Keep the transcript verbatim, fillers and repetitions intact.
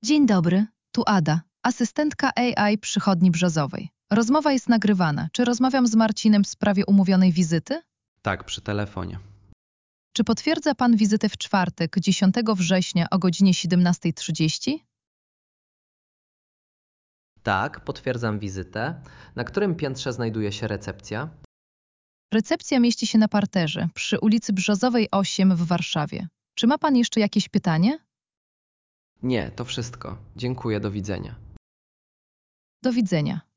Dzień dobry, tu Ada, asystentka A I przychodni Brzozowej. Rozmowa jest nagrywana. Czy rozmawiam z Marcinem w sprawie umówionej wizyty? Tak, przy telefonie. Czy potwierdza pan wizytę w czwartek, dziesiątego września o godzinie siedemnasta trzydzieści? Tak, potwierdzam wizytę. Na którym piętrze znajduje się recepcja? Recepcja mieści się na parterze, przy ulicy Brzozowej osiem w Warszawie. Czy ma pan jeszcze jakieś pytanie? Nie, to wszystko. Dziękuję, do widzenia. Do widzenia.